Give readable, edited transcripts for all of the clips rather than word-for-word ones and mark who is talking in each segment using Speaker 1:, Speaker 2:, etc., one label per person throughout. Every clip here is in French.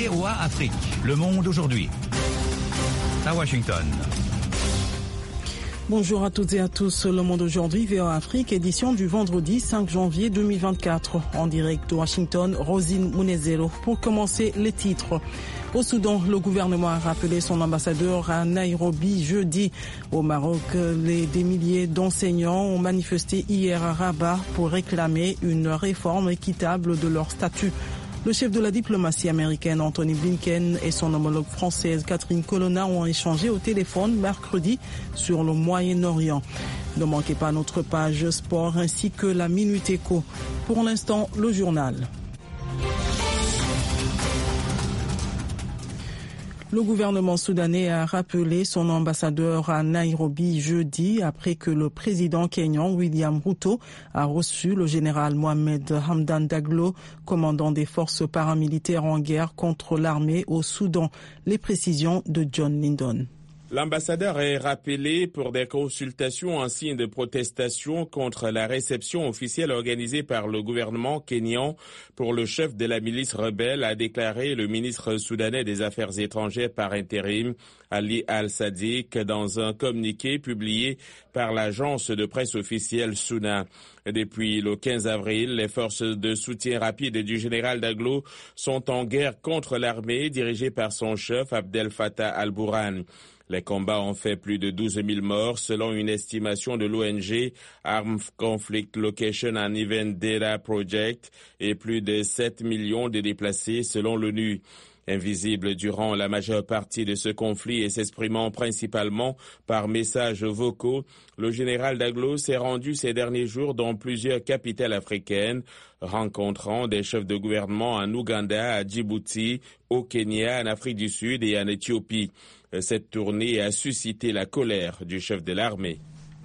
Speaker 1: VOA Afrique, le monde aujourd'hui. À Washington.
Speaker 2: Bonjour à toutes et à tous, le monde aujourd'hui, VOA Afrique, édition du vendredi 5 janvier 2024. En direct de Washington, Rosine Munezero. Pour commencer, les titres. Au Soudan, le gouvernement a rappelé son ambassadeur à Nairobi jeudi. Au Maroc, des milliers d'enseignants ont manifesté hier à Rabat pour réclamer une réforme équitable de leur statut. Le chef de la diplomatie américaine, Anthony Blinken, et son homologue française, Catherine Colonna, ont échangé au téléphone mercredi sur le Moyen-Orient. Ne manquez pas notre page sport ainsi que la Minute Éco. Pour l'instant, le journal. Le gouvernement soudanais a rappelé son ambassadeur à Nairobi jeudi après que le président kényan William Ruto a reçu le général Mohamed Hamdan Daglo, commandant des forces paramilitaires en guerre contre l'armée au Soudan. Les précisions de John Lindon.
Speaker 3: L'ambassadeur est rappelé pour des consultations en signe de protestation contre la réception officielle organisée par le gouvernement kényan pour le chef de la milice rebelle, a déclaré le ministre soudanais des Affaires étrangères par intérim, Ali Al-Sadiq, dans un communiqué publié par l'agence de presse officielle Suna. Depuis le 15 avril, les forces de soutien rapide du général Daglo sont en guerre contre l'armée dirigée par son chef Abdel Fattah al-Burhan. Les combats ont fait plus de 12 000 morts selon une estimation de l'ONG Armed Conflict Location and Event Data Project et plus de 7 millions de déplacés selon l'ONU. Invisible durant la majeure partie de ce conflit et s'exprimant principalement par messages vocaux, le général Daglo s'est rendu ces derniers jours dans plusieurs capitales africaines, rencontrant des chefs de gouvernement en Ouganda, à Djibouti, au Kenya, en Afrique du Sud et en Éthiopie. Cette tournée a suscité la colère du chef de l'armée.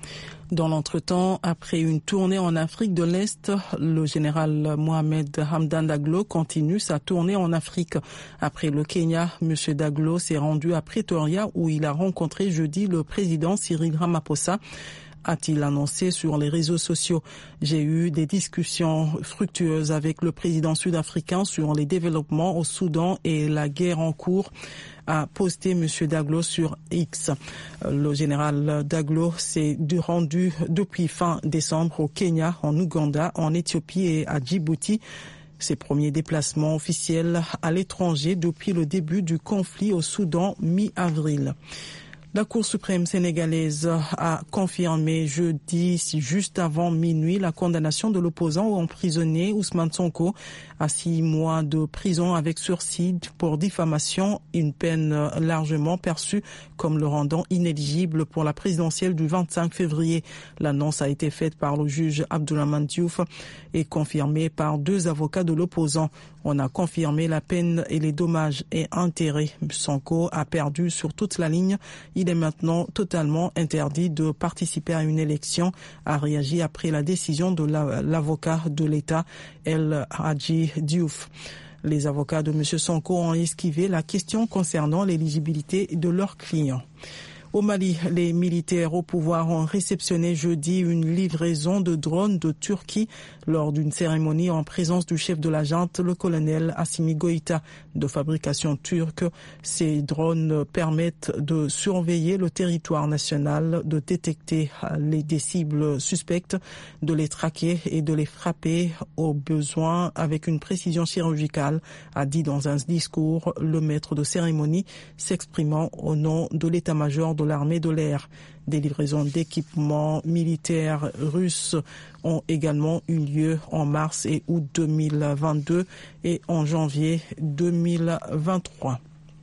Speaker 2: Dans l'entretemps, après une tournée en Afrique de l'Est, le général Mohamed Hamdan Daglo continue sa tournée en Afrique. Après le Kenya, M. Daglo s'est rendu à Pretoria où il a rencontré jeudi le président Cyril Ramaphosa. A-t-il annoncé sur les réseaux sociaux. J'ai eu des discussions fructueuses avec le président sud-africain sur les développements au Soudan et la guerre en cours, a posté M. Daglo sur X. Le général Daglo s'est rendu depuis fin décembre au Kenya, en Ouganda, en Éthiopie et à Djibouti. Ses premiers déplacements officiels à l'étranger depuis le début du conflit au Soudan mi-avril. La Cour suprême sénégalaise a confirmé jeudi, juste avant minuit, la condamnation de l'opposant emprisonné Ousmane Sonko à 6 mois de prison avec sursis pour diffamation, une peine largement perçue comme le rendant inéligible pour la présidentielle du 25 février. L'annonce a été faite par le juge Abdourahmane Diouf et confirmée par 2 avocats de l'opposant. On a confirmé la peine et les dommages et intérêts. Sonko a perdu sur toute la ligne. Il est maintenant totalement interdit de participer à une élection, a réagi après la décision de l'avocat de l'État, El Hadji Diouf. Les avocats de M. Sonko ont esquivé la question concernant l'éligibilité de leurs clients. Au Mali, les militaires au pouvoir ont réceptionné jeudi une livraison de drones de Turquie lors d'une cérémonie en présence du chef de la junte, le colonel Assimi Goïta, de fabrication turque. Ces drones permettent de surveiller le territoire national, de détecter des cibles suspectes, de les traquer et de les frapper au besoin avec une précision chirurgicale, a dit dans un discours le maître de cérémonie s'exprimant au nom de l'état-major de l'armée de l'air. Des livraisons d'équipements militaires russes ont également eu lieu en mars et août 2022 et en janvier 2023.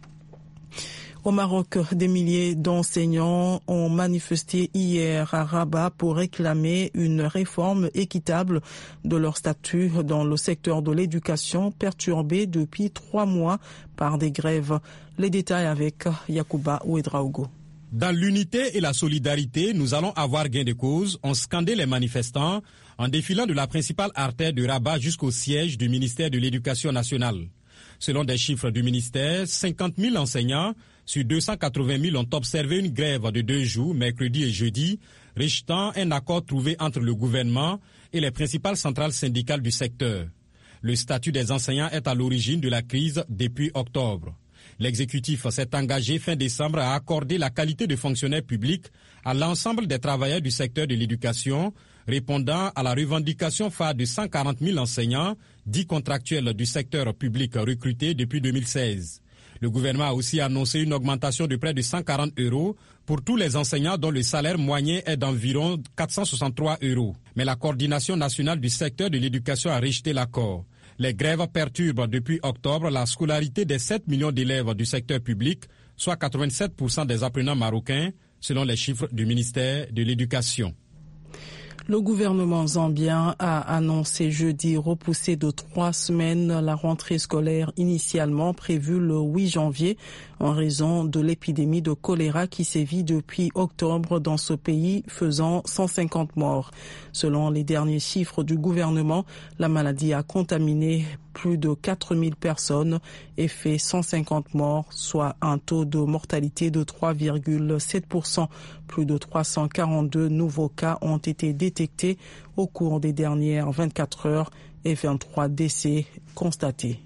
Speaker 2: Au Maroc, des milliers d'enseignants ont manifesté hier à Rabat pour réclamer une réforme équitable de leur statut dans le secteur de l'éducation, perturbé depuis 3 mois par des grèves. Les détails avec Yacouba Ouedraogo.
Speaker 4: Dans l'unité et la solidarité, nous allons avoir gain de cause, ont scandé les manifestants en défilant de la principale artère de Rabat jusqu'au siège du ministère de l'Éducation nationale. Selon des chiffres du ministère, 50 000 enseignants sur 280 000 ont observé une grève de 2 jours, mercredi et jeudi, rejetant un accord trouvé entre le gouvernement et les principales centrales syndicales du secteur. Le statut des enseignants est à l'origine de la crise depuis octobre. L'exécutif s'est engagé fin décembre à accorder la qualité de fonctionnaire public à l'ensemble des travailleurs du secteur de l'éducation, répondant à la revendication phare de 140 000 enseignants, dits contractuels du secteur public recrutés depuis 2016. Le gouvernement a aussi annoncé une augmentation de près de 140 € pour tous les enseignants dont le salaire moyen est d'environ 463 €. Mais la coordination nationale du secteur de l'éducation a rejeté l'accord. Les grèves perturbent depuis octobre la scolarité des 7 millions d'élèves du secteur public, soit 87% des apprenants marocains, selon les chiffres du ministère de l'Éducation.
Speaker 2: Le gouvernement zambien a annoncé jeudi repousser de 3 semaines la rentrée scolaire initialement prévue le 8 janvier en raison de l'épidémie de choléra qui sévit depuis octobre dans ce pays, faisant 150 morts. Selon les derniers chiffres du gouvernement, la maladie a contaminé plus de 4000 personnes et fait 150 morts, soit un taux de mortalité de 3,7%. Plus de 342 nouveaux cas ont été détectés au cours des dernières 24 heures et 23 décès constatés.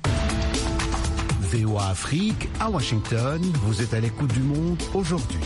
Speaker 5: VOA Afrique, à Washington, vous êtes à l'écoute du monde aujourd'hui.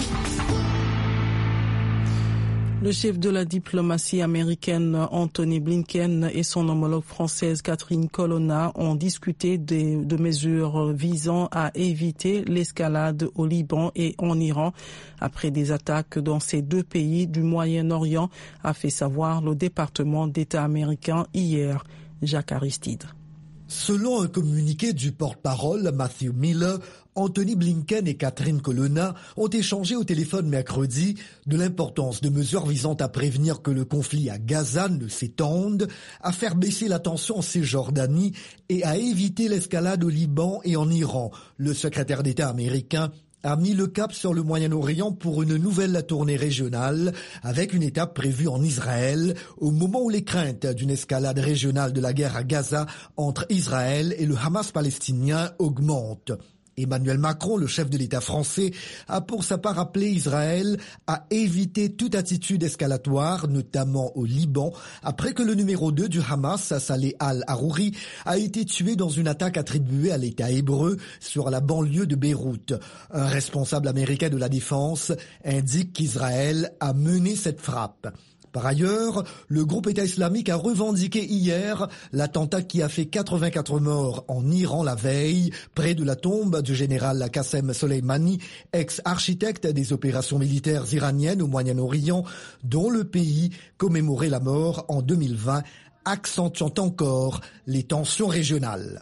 Speaker 2: Le chef de la diplomatie américaine Anthony Blinken et son homologue française Catherine Colonna ont discuté de mesures visant à éviter l'escalade au Liban et en Iran après des attaques dans ces deux pays du Moyen-Orient, a fait savoir le département d'État américain hier. Jacques Aristide.
Speaker 6: Selon un communiqué du porte-parole Matthew Miller, Anthony Blinken et Catherine Colonna ont échangé au téléphone mercredi de l'importance de mesures visant à prévenir que le conflit à Gaza ne s'étende, à faire baisser la tension en Cisjordanie et à éviter l'escalade au Liban et en Iran. Le secrétaire d'État américain a mis le cap sur le Moyen-Orient pour une nouvelle tournée régionale avec une étape prévue en Israël au moment où les craintes d'une escalade régionale de la guerre à Gaza entre Israël et le Hamas palestinien augmentent. Emmanuel Macron, le chef de l'État français, a pour sa part appelé Israël à éviter toute attitude escalatoire, notamment au Liban, après que le numéro 2 du Hamas, Saleh al-Harouri, a été tué dans une attaque attribuée à l'État hébreu sur la banlieue de Beyrouth. Un responsable américain de la défense indique qu'Israël a mené cette frappe. Par ailleurs, le groupe État islamique a revendiqué hier l'attentat qui a fait 84 morts en Iran la veille, près de la tombe du général Qassem Soleimani, ex-architecte des opérations militaires iraniennes au Moyen-Orient, dont le pays commémorait la mort en 2020, accentuant encore les tensions régionales.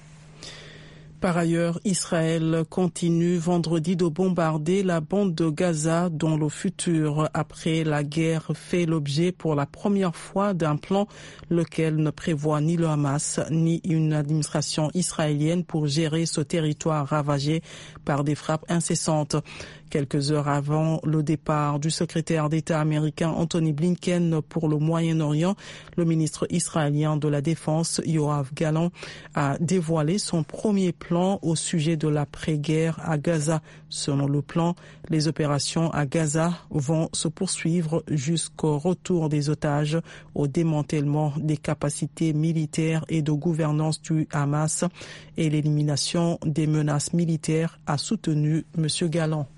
Speaker 2: Par ailleurs, Israël continue vendredi de bombarder la bande de Gaza dont le futur après la guerre fait l'objet pour la première fois d'un plan lequel ne prévoit ni le Hamas ni une administration israélienne pour gérer ce territoire ravagé par des frappes incessantes. Quelques heures avant le départ du secrétaire d'État américain Anthony Blinken pour le Moyen-Orient, le ministre israélien de la Défense, Yoav Gallant, a dévoilé son premier plan au sujet de l'après-guerre à Gaza. Selon le plan, les opérations à Gaza vont se poursuivre jusqu'au retour des otages, au démantèlement des capacités militaires et de gouvernance du Hamas et l'élimination des menaces militaires, a soutenu M. Gallant.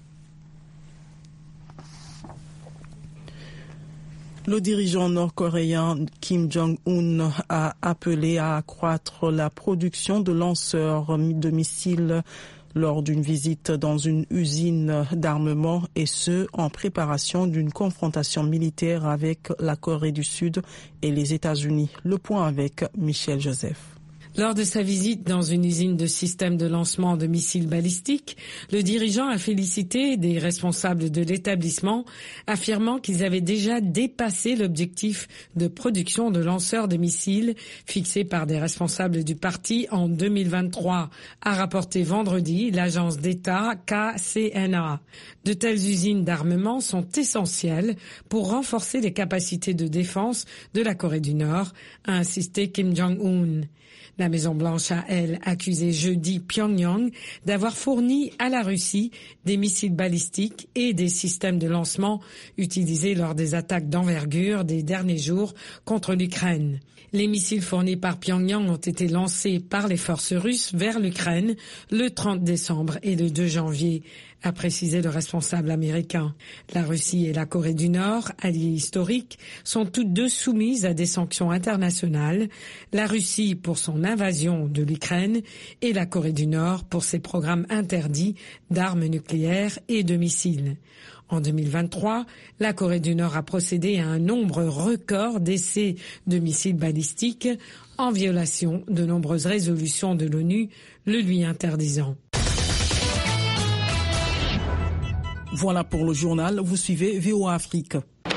Speaker 2: Le dirigeant nord-coréen Kim Jong-un a appelé à accroître la production de lanceurs de missiles lors d'une visite dans une usine d'armement, et ce, en préparation d'une confrontation militaire avec la Corée du Sud et les États-Unis. Le point avec Michel Joseph.
Speaker 7: Lors de sa visite dans une usine de système de lancement de missiles balistiques, le dirigeant a félicité des responsables de l'établissement, affirmant qu'ils avaient déjà dépassé l'objectif de production de lanceurs de missiles fixé par des responsables du parti en 2023, a rapporté vendredi l'agence d'État KCNA. De telles usines d'armement sont essentielles pour renforcer les capacités de défense de la Corée du Nord, a insisté Kim Jong-un. La La Maison-Blanche a, elle, accusé jeudi Pyongyang d'avoir fourni à la Russie des missiles balistiques et des systèmes de lancement utilisés lors des attaques d'envergure des derniers jours contre l'Ukraine. Les missiles fournis par Pyongyang ont été lancés par les forces russes vers l'Ukraine le 30 décembre et le 2 janvier, a précisé le responsable américain. La Russie et la Corée du Nord, alliées historiques, sont toutes deux soumises à des sanctions internationales. La Russie pour son invasion de l'Ukraine et la Corée du Nord pour ses programmes interdits d'armes nucléaires et de missiles. En 2023, la Corée du Nord a procédé à un nombre record d'essais de missiles balistiques en violation de nombreuses résolutions de l'ONU le lui interdisant.
Speaker 2: Voilà pour le journal. Vous suivez VOA Afrique.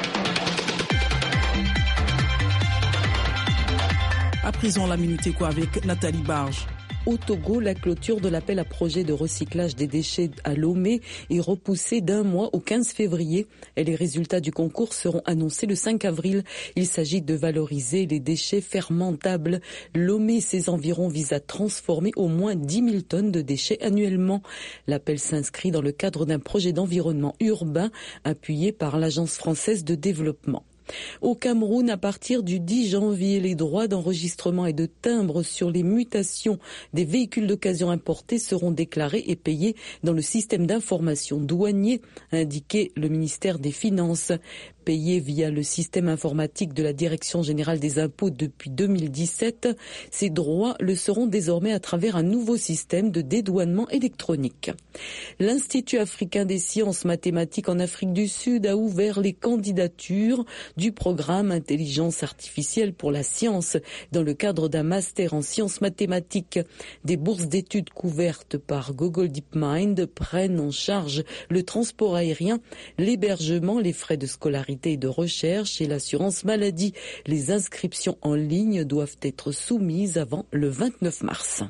Speaker 2: À présent, la Minute Éco avec Nathalie Barge.
Speaker 8: Au Togo, la clôture de l'appel à projet de recyclage des déchets à Lomé est repoussée d'un mois au 15 février et les résultats du concours seront annoncés le 5 avril. Il s'agit de valoriser les déchets fermentables. Lomé et ses environs visent à transformer au moins 10 000 tonnes de déchets annuellement. L'appel s'inscrit dans le cadre d'un projet d'environnement urbain appuyé par l'Agence française de développement. Au Cameroun, à partir du 10 janvier, les droits d'enregistrement et de timbre sur les mutations des véhicules d'occasion importés seront déclarés et payés dans le système d'information douanier, a indiqué le ministère des Finances. Payés via le système informatique de la Direction générale des impôts depuis 2017, ces droits le seront désormais à travers un nouveau système de dédouanement électronique. L'Institut africain des sciences mathématiques en Afrique du Sud a ouvert les candidatures du programme Intelligence artificielle pour la science dans le cadre d'un master en sciences mathématiques. Des bourses d'études couvertes par Google DeepMind prennent en charge le transport aérien, l'hébergement, les frais de scolarité et de recherche et l'assurance maladie. Les inscriptions en ligne doivent être soumises avant le 29 mars.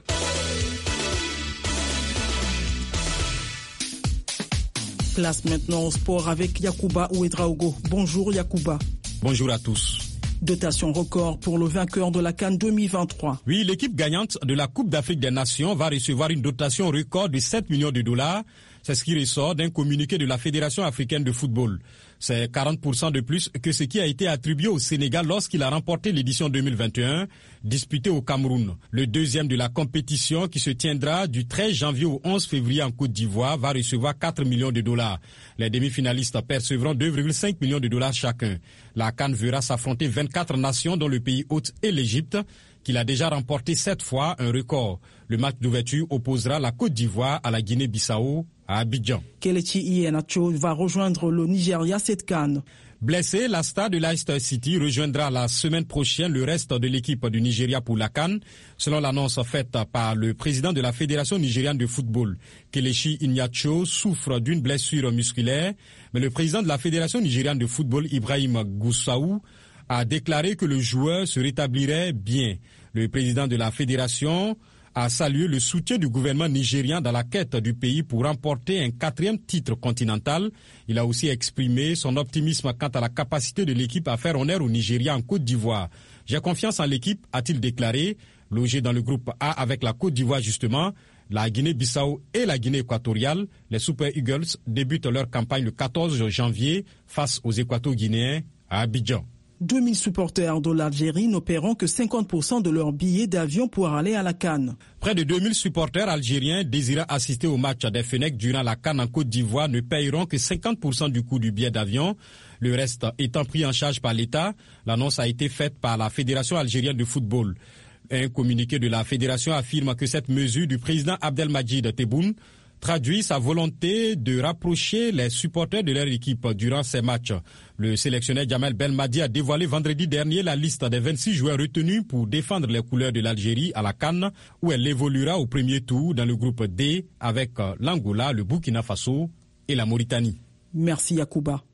Speaker 2: Place maintenant au sport avec Yacouba Ouedraogo. Bonjour Yacouba.
Speaker 4: Bonjour à tous.
Speaker 2: Dotation record pour le vainqueur de la CAN 2023.
Speaker 4: Oui, l'équipe gagnante de la Coupe d'Afrique des Nations va recevoir une dotation record de 7 millions de dollars. C'est ce qui ressort d'un communiqué de la Fédération africaine de football. C'est 40% de plus que ce qui a été attribué au Sénégal lorsqu'il a remporté l'édition 2021, disputée au Cameroun. Le deuxième de la compétition, qui se tiendra du 13 janvier au 11 février en Côte d'Ivoire, va recevoir 4 millions de dollars. Les demi-finalistes percevront 2,5 millions de dollars chacun. La CAN verra s'affronter 24 nations, dont le pays hôte et l'Égypte, qu'il a déjà remporté 7 fois, un record. Le match d'ouverture opposera la Côte d'Ivoire à la Guinée-Bissau à Abidjan.
Speaker 2: Kelechi Iheanacho va rejoindre le Nigeria cette CAN.
Speaker 4: Blessé, la star de Leicester City rejoindra la semaine prochaine le reste de l'équipe du Nigeria pour la CAN, selon l'annonce faite par le président de la Fédération nigériane de football. Kelechi Iheanacho souffre d'une blessure musculaire, mais le président de la Fédération nigériane de football, Ibrahim Gusau, a déclaré que le joueur se rétablirait bien. Le président de la fédération a salué le soutien du gouvernement nigérian dans la quête du pays pour remporter un 4e titre continental. Il a aussi exprimé son optimisme quant à la capacité de l'équipe à faire honneur au Nigeria en Côte d'Ivoire. J'ai confiance en l'équipe, a-t-il déclaré. Logé dans le groupe A avec la Côte d'Ivoire justement, la Guinée-Bissau et la Guinée équatoriale, les Super Eagles débutent leur campagne le 14 janvier face aux Équato-Guinéens à Abidjan.
Speaker 2: 2000 supporters de l'Algérie n'opéreront que 50% de leurs billets d'avion pour aller à la CAN.
Speaker 4: Près de 2000 supporters algériens désirant assister au match des Fennecs durant la CAN en Côte d'Ivoire ne paieront que 50% du coût du billet d'avion, le reste étant pris en charge par l'État. L'annonce a été faite par la Fédération algérienne de football. Un communiqué de la Fédération affirme que cette mesure du président Abdelmadjid Tebboune traduit sa volonté de rapprocher les supporters de leur équipe durant ces matchs. Le sélectionneur Djamel Belmadi a dévoilé vendredi dernier la liste des 26 joueurs retenus pour défendre les couleurs de l'Algérie à la CAN, où elle évoluera au premier tour dans le groupe D avec l'Angola, le Burkina Faso et la Mauritanie.
Speaker 2: Merci Yacouba.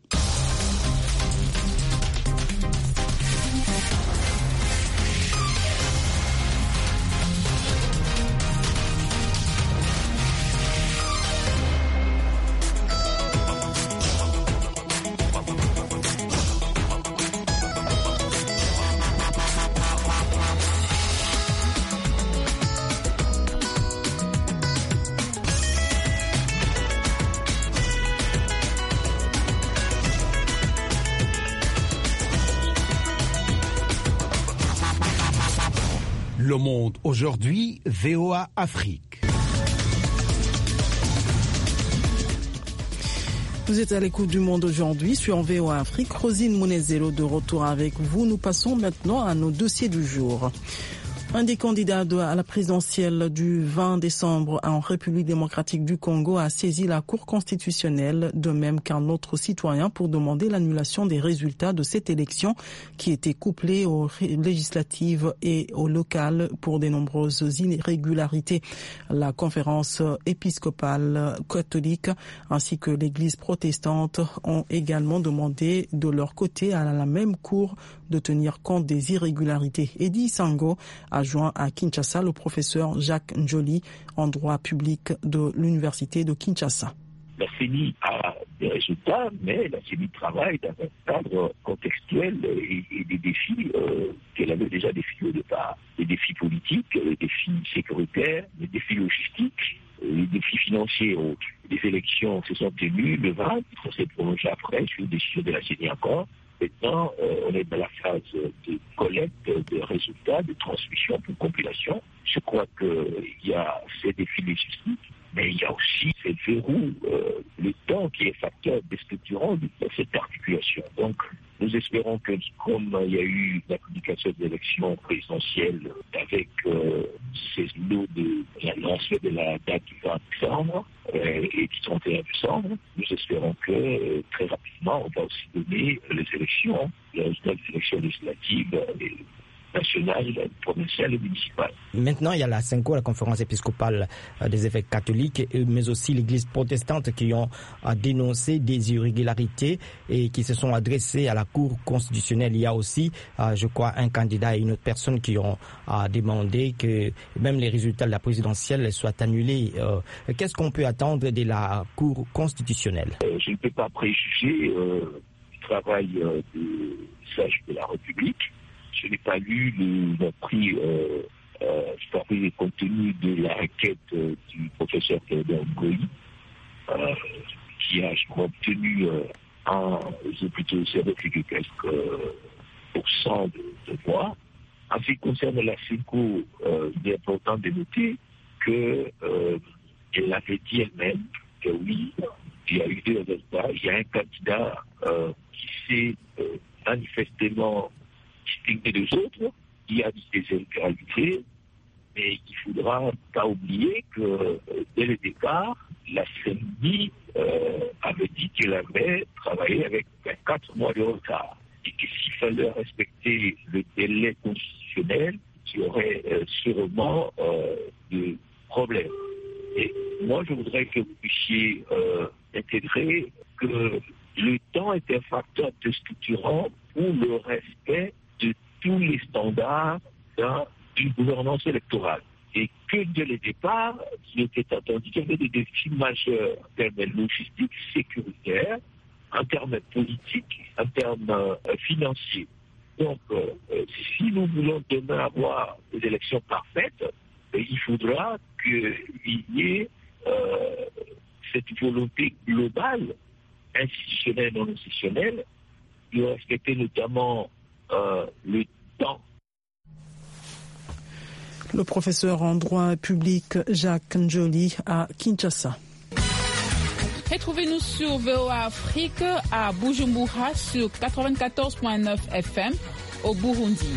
Speaker 5: Le Monde aujourd'hui, VOA Afrique.
Speaker 2: Vous êtes à l'écoute du Monde aujourd'hui sur VOA Afrique. Rosine Monezelo de retour avec vous. Nous passons maintenant à nos dossiers du jour. Un des candidats à la présidentielle du 20 décembre en République démocratique du Congo a saisi la Cour constitutionnelle, de même qu'un autre citoyen, pour demander l'annulation des résultats de cette élection qui était couplée aux législatives et aux locales pour de nombreuses irrégularités. La conférence épiscopale catholique ainsi que l'Église protestante ont également demandé de leur côté à la même Cour de tenir compte des irrégularités. Eddie Sango a joint à Kinshasa le professeur Jacques Njoli en droit public de l'Université de Kinshasa.
Speaker 9: La CENI a des résultats, mais la CENI travaille dans un cadre contextuel et des défis qu'elle avait déjà définis au départ. Les défis politiques, les défis sécuritaires, les défis logistiques, les défis financiers. Les élections se sont tenues le 20, on s'est prolongé après sur une décision de la CENI encore. Maintenant, on est dans la phase de collecte de résultats, de transmission pour compilation. Je crois qu'il y a ces défis légistiques, mais il y a aussi ces verrous, le temps qui est facteur déstructurant de cette articulation. Donc, nous espérons que, comme il y a eu la publication de l'élection présidentielle avec ces lots de l'annonce de la date du 20 décembre et du 31 décembre, nous espérons que très rapidement, on va aussi donner les élections, les résultats des élections législatives nationales, provinciales et municipales.
Speaker 10: Maintenant, il y a la CENCO, la conférence épiscopale des évêques catholiques, mais aussi l'Église protestante qui ont dénoncé des irrégularités et qui se sont adressés à la Cour constitutionnelle. Il y a aussi, je crois, un candidat et une autre personne qui ont demandé que même les résultats de la présidentielle soient annulés. Qu'est-ce qu'on peut attendre de la Cour constitutionnelle? Je
Speaker 9: ne peux pas préjuger du travail des sages de la République. Je n'ai pas lu le contenu de la requête du professeur Théodore Ngoï, qui a, je crois, obtenu plutôt 0,quelques% de voix. En ce qui concerne la CENCO, il est important de noter qu'elle avait dit elle-même que oui, il y a eu deux résultats. Il y a un candidat qui s'est manifestement distingué des autres, il y a des irrégularités, mais il ne faudra pas oublier que dès le départ, la CENI avait dit qu'elle avait travaillé avec 24 mois de retard et que s'il fallait respecter le délai constitutionnel, il y aurait sûrement des problèmes. Et moi, je voudrais que vous puissiez intégrer que le temps est un facteur déstructurant pour le respect de tous les standards d'une gouvernance électorale. Et que dès le départ, il était entendu qu'il y avait des défis majeurs en termes logistiques, sécuritaires, en termes politiques, en termes financiers. Donc, si nous voulons demain avoir des élections parfaites, il faudra qu'il y ait cette volonté globale, institutionnelle, non institutionnelle, de respecter notamment le temps.
Speaker 2: Le professeur en droit public Jacques Njoli à Kinshasa.
Speaker 11: Retrouvez-nous sur VOA Afrique à Bujumbura sur 94.9 FM au Burundi.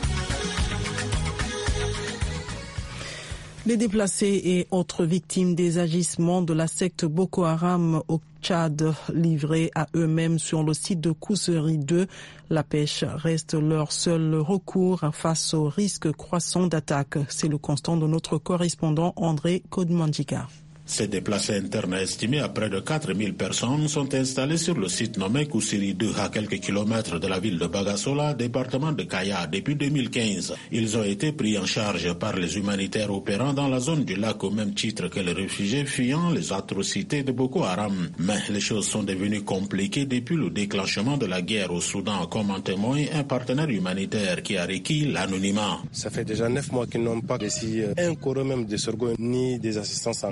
Speaker 2: Les déplacés et autres victimes des agissements de la secte Boko Haram au Tchad, livrés à eux-mêmes sur le site de Koussery 2, la pêche reste leur seul recours face au risque croissant d'attaque. C'est le constat de notre correspondant André Kodmandjika.
Speaker 12: Ces déplacés internes estimés à près de 4000 personnes sont installés sur le site nommé Koussery 2 à quelques kilomètres de la ville de Bagasola, département de Kaya, depuis 2015. Ils ont été pris en charge par les humanitaires opérant dans la zone du lac au même titre que les réfugiés fuyant les atrocités de Boko Haram. Mais les choses sont devenues compliquées depuis le déclenchement de la guerre au Soudan, comme en témoigne un partenaire humanitaire qui a requis l'anonymat.
Speaker 13: Ça fait déjà 9 mois qu'ils n'ont pas reçu un euro même de sorgho ni des assistances en cash.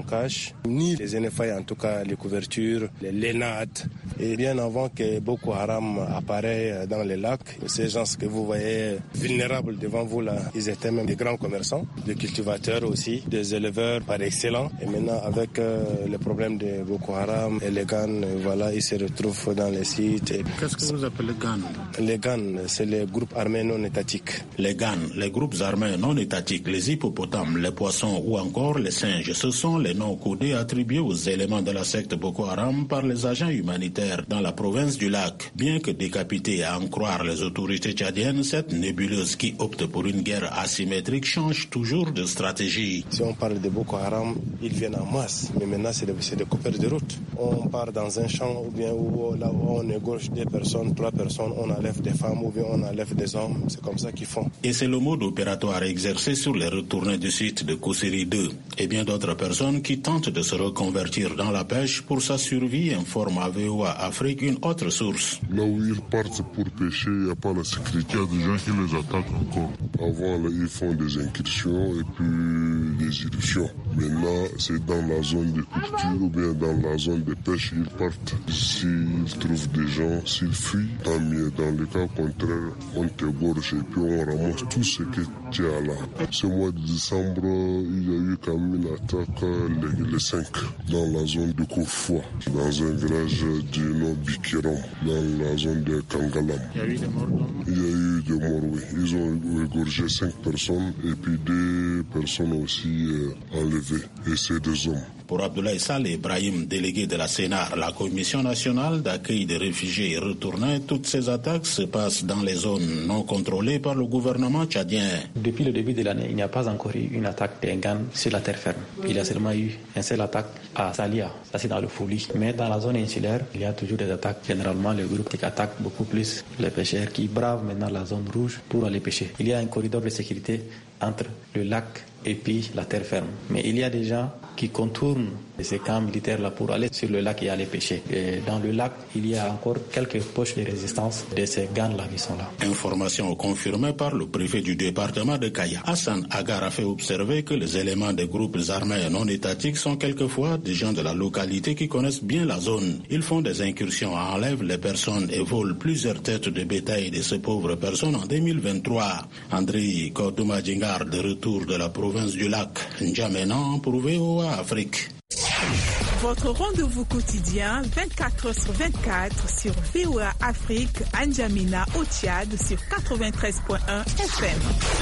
Speaker 13: pêche, ni les NFI, en tout cas les couvertures, les LENAD. Et bien avant que Boko Haram apparaisse dans les lacs, ces gens que vous voyez vulnérables devant vous là, ils étaient même des grands commerçants, des cultivateurs aussi, des éleveurs par excellence. Et maintenant avec le problème de Boko Haram et les GAN, voilà, ils se retrouvent dans les sites.
Speaker 12: Qu'est-ce que vous appelez GAN?
Speaker 13: Les GAN, c'est les groupes armés non étatiques.
Speaker 12: Les GAN, les groupes armés non étatiques, les hippopotames, les poissons ou encore les singes, ce sont les noms codés attribués aux éléments de la secte Boko Haram par les agents humanitaires dans la province du lac. Bien que décapitée à en croire les autorités tchadiennes, cette nébuleuse qui opte pour une guerre asymétrique change toujours de stratégie.
Speaker 13: Si on parle de Boko Haram, ils viennent en masse, mais maintenant c'est des coupeurs de route. On part dans un champ ou bien là où on égorge des personnes, 3 personnes, on enlève des femmes ou bien on enlève des hommes, c'est comme ça qu'ils font.
Speaker 12: Et c'est le mode opératoire exercé sur les retournés du site de Koussiri 2 et bien d'autres personnes qui tentent de se reconvertir dans la pêche pour sa survie, informe à VOA Afrique une autre source.
Speaker 14: Là où ils partent pour pêcher, il n'y a pas la sécurité, il y a des gens qui les attaquent encore. Avant, là, ils font des incursions et puis des irruptions. Maintenant, c'est dans la zone de culture ou bien dans la zone de pêche, ils partent. S'ils trouvent des gens, s'ils fuient, tant mieux. Dans le cas contraire, on t'égorge et puis on ramasse tout ce que tu as là. Ce mois de décembre, il y a eu quand même une attaque le 5 dans la zone de Koufoua, dans un village du nom Bikiram, dans la zone de Kangalam.
Speaker 12: Il y a eu des morts, non?
Speaker 14: Il y a eu des morts, oui. Ils ont égorgé 5 personnes et puis 2 personnes aussi enlevées. Et c'est des hommes.
Speaker 12: Pour Abdoulaye Sall Ibrahim, délégué de la CNAR, la Commission nationale d'accueil des réfugiés et retournés, toutes ces attaques se passent dans les zones non contrôlées par le gouvernement tchadien.
Speaker 15: Depuis le début de l'année, il n'y a pas encore eu une attaque des GAN sur la terre ferme. Il y a seulement eu une seule attaque à Salia, ça c'est dans le Fouli. Mais dans la zone insulaire, il y a toujours des attaques. Généralement, le groupe qui attaque beaucoup plus les pêcheurs qui bravent maintenant la zone rouge pour aller pêcher. Il y a un corridor de sécurité entre le lac et puis la terre ferme. Mais il y a des gens qui contournent ces camps militaires-là pour aller sur le lac et aller pêcher. Et dans le lac, il y a encore quelques poches de résistance de ces GAN-là qui sont là.
Speaker 12: Information confirmée par le préfet du département de Kaya. Hassan Agar a fait observer que les éléments des groupes armés non étatiques sont quelquefois des gens de la localité qui connaissent bien la zone. Ils font des incursions, enlèvent les personnes et volent plusieurs têtes de bétail de ces pauvres personnes en 2023. André Kordouma Djingar, de retour de la province du lac, N'Djamena pour VOA Afrique.
Speaker 16: Votre rendez-vous quotidien 24h/24 sur VOA Afrique, N'Djamena au Tchad sur 93.1 FM.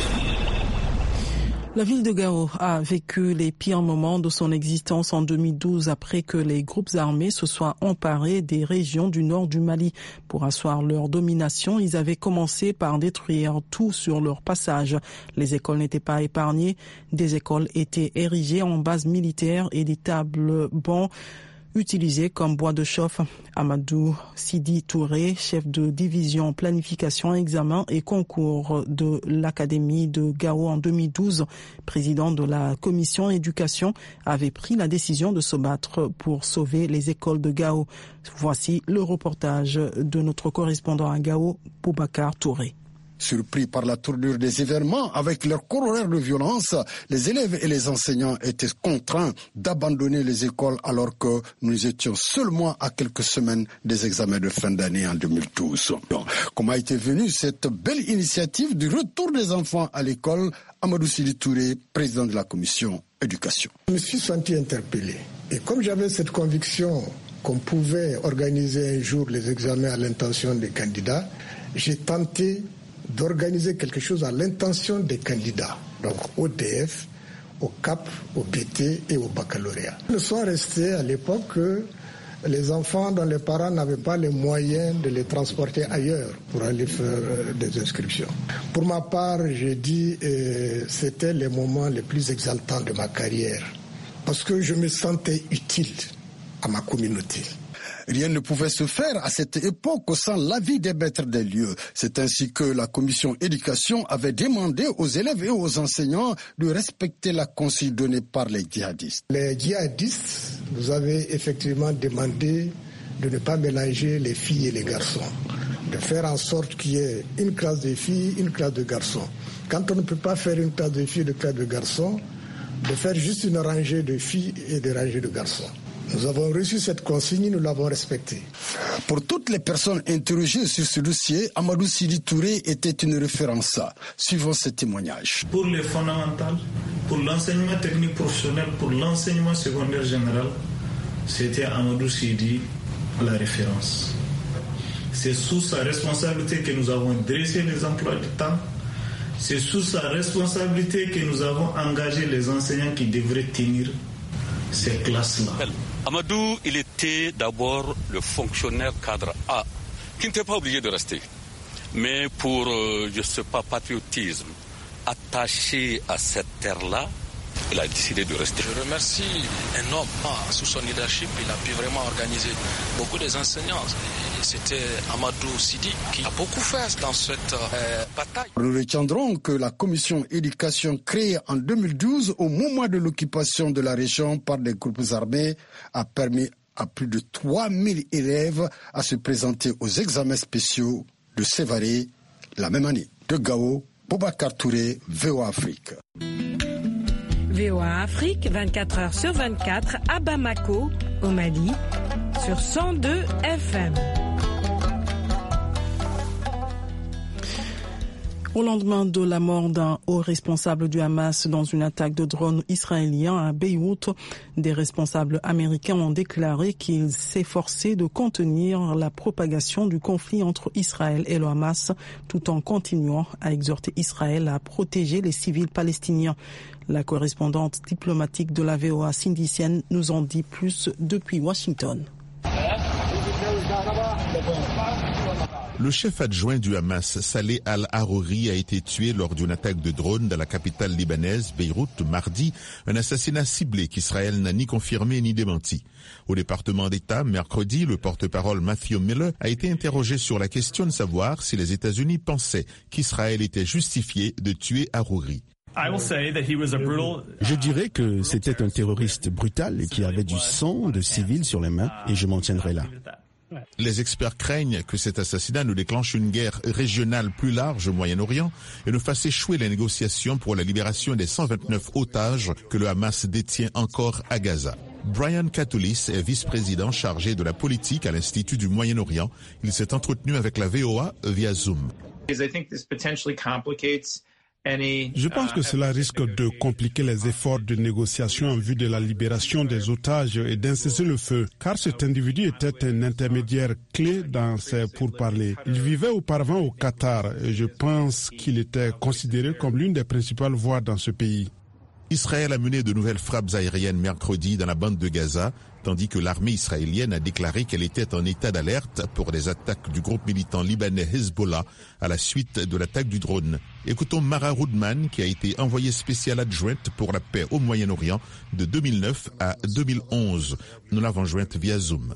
Speaker 2: La ville de Gao a vécu les pires moments de son existence en 2012 après que les groupes armés se soient emparés des régions du nord du Mali. Pour asseoir leur domination, ils avaient commencé par détruire tout sur leur passage. Les écoles n'étaient pas épargnées. Des écoles étaient érigées en base militaire et des tables bancs utilisés comme bois de chauffe. Amadou Sidi Touré, chef de division planification, examen et concours de l'Académie de Gao en 2012, président de la commission éducation, avait pris la décision de se battre pour sauver les écoles de Gao. Voici le reportage de notre correspondant à Gao, Boubacar Touré.
Speaker 17: Surpris par la tournure des événements avec leur corollaire de violence, les élèves et les enseignants étaient contraints d'abandonner les écoles alors que nous étions seulement à quelques semaines des examens de fin d'année en 2012. Donc, comment a été venue cette belle initiative du retour des enfants à l'école? Amadou Sidi Touré, président de la commission éducation.
Speaker 18: Je me suis senti interpellé. Et comme j'avais cette conviction qu'on pouvait organiser un jour les examens à l'intention des candidats, j'ai tenté d'organiser quelque chose à l'intention des candidats, donc au DF, au CAP, au BT et au baccalauréat. Nous sommes restés à l'époque que les enfants dont les parents n'avaient pas les moyens de les transporter ailleurs pour aller faire des inscriptions. Pour ma part, j'ai dit c'était les moments les plus exaltants de ma carrière parce que je me sentais utile à ma communauté.
Speaker 17: Rien ne pouvait se faire à cette époque sans l'avis des maîtres des lieux. C'est ainsi que la commission éducation avait demandé aux élèves et aux enseignants de respecter la consigne donnée par les djihadistes.
Speaker 18: Les djihadistes nous avaient effectivement demandé de ne pas mélanger les filles et les garçons, de faire en sorte qu'il y ait une classe de filles, une classe de garçons. Quand on ne peut pas faire une classe de filles et une classe de garçons, de faire juste une rangée de filles et des rangées de garçons. Nous avons reçu cette consigne, nous l'avons respectée.
Speaker 17: Pour toutes les personnes interrogées sur ce dossier, Amadou Sidi Touré était une référence. Suivons ce témoignage.
Speaker 19: Pour les fondamentales, pour l'enseignement technique professionnel, pour l'enseignement secondaire général, c'était Amadou Sidi la référence. C'est sous sa responsabilité que nous avons dressé les emplois du temps. C'est sous sa responsabilité que nous avons engagé les enseignants qui devraient tenir ces classes-là.
Speaker 20: Amadou, il était d'abord le fonctionnaire cadre A, qui n'était pas obligé de rester. Mais pour, patriotisme, attaché à cette terre-là, il a décidé de rester.
Speaker 21: Je remercie un homme, sous son leadership, il a pu vraiment organiser beaucoup des enseignants. C'était Amadou Sidi qui a beaucoup fait dans cette bataille.
Speaker 17: Nous retiendrons que la commission éducation créée en 2012 au moment de l'occupation de la région par des groupes armés a permis à plus de 3000 élèves à se présenter aux examens spéciaux de Sévaré la même année. De Gao, Boubacar Touré, VOA Afrique.
Speaker 7: VOA Afrique, 24 heures sur 24, à Bamako, au Mali, sur 102 FM.
Speaker 2: Au lendemain de la mort d'un haut responsable du Hamas dans une attaque de drone israélien à Beyrouth, des responsables américains ont déclaré qu'ils s'efforçaient de contenir la propagation du conflit entre Israël et le Hamas, tout en continuant à exhorter Israël à protéger les civils palestiniens. La correspondante diplomatique de la VOA, Cindy Sien, nous en dit plus depuis Washington.
Speaker 22: Le chef adjoint du Hamas, Saleh al-Harouri, a été tué lors d'une attaque de drone dans la capitale libanaise, Beyrouth, mardi, un assassinat ciblé qu'Israël n'a ni confirmé ni démenti. Au département d'État, mercredi, le porte-parole Matthew Miller a été interrogé sur la question de savoir si les États-Unis pensaient qu'Israël était justifié de tuer Harouri.
Speaker 23: Je dirais que c'était un terroriste brutal et qui avait du sang de civils sur les mains, et je m'en tiendrai là.
Speaker 22: Les experts craignent que cet assassinat ne déclenche une guerre régionale plus large au Moyen-Orient et ne fasse échouer les négociations pour la libération des 129 otages que le Hamas détient encore à Gaza. Brian Katulis est vice-président chargé de la politique à l'Institut du Moyen-Orient. Il s'est entretenu avec la VOA via Zoom.
Speaker 24: Je pense que cela risque de compliquer les efforts de négociation en vue de la libération des otages et d'un cessez-le-feu, car cet individu était un intermédiaire clé dans ces pourparlers. Il vivait auparavant au Qatar et je pense qu'il était considéré comme l'une des principales voix dans ce pays.
Speaker 22: Israël a mené de nouvelles frappes aériennes mercredi dans la bande de Gaza, tandis que l'armée israélienne a déclaré qu'elle était en état d'alerte pour des attaques du groupe militant libanais Hezbollah à la suite de l'attaque du drone. Écoutons Mara Roudman, qui a été envoyée spéciale adjointe pour la paix au Moyen-Orient de 2009 à 2011. Nous l'avons jointe via Zoom.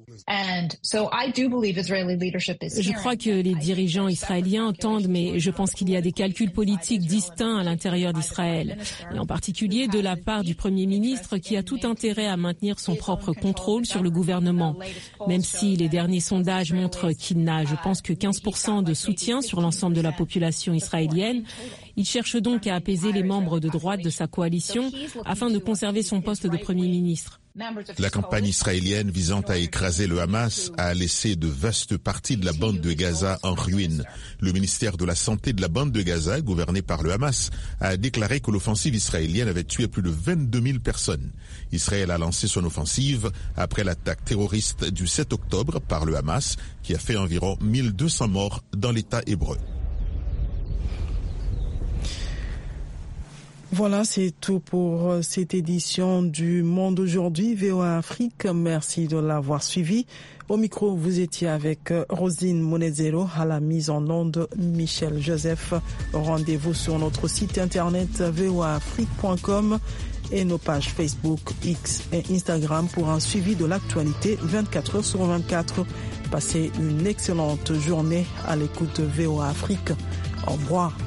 Speaker 25: Je crois que les dirigeants israéliens entendent, mais je pense qu'il y a des calculs politiques distincts à l'intérieur d'Israël, et en particulier de la part du Premier ministre qui a tout intérêt à maintenir son propre contrôle sur le gouvernement. Même si les derniers sondages montrent qu'il n'a, je pense, que 15% de soutien sur l'ensemble de la population israélienne, il cherche donc à apaiser les membres de droite de sa coalition afin de conserver son poste de Premier ministre.
Speaker 22: La campagne israélienne visant à écraser le Hamas a laissé de vastes parties de la bande de Gaza en ruine. Le ministère de la Santé de la bande de Gaza, gouverné par le Hamas, a déclaré que l'offensive israélienne avait tué plus de 22 000 personnes. Israël a lancé son offensive après l'attaque terroriste du 7 octobre par le Hamas, qui a fait environ 1200 morts dans l'État hébreu.
Speaker 2: Voilà, c'est tout pour cette édition du Monde aujourd'hui, VOA Afrique. Merci de l'avoir suivi. Au micro, vous étiez avec Rosine Monezero, à la mise en onde Michel Joseph. Rendez-vous sur notre site internet voaafrique.com et nos pages Facebook, X et Instagram pour un suivi de l'actualité 24 heures sur 24. Passez une excellente journée à l'écoute de VOA Afrique. Au revoir.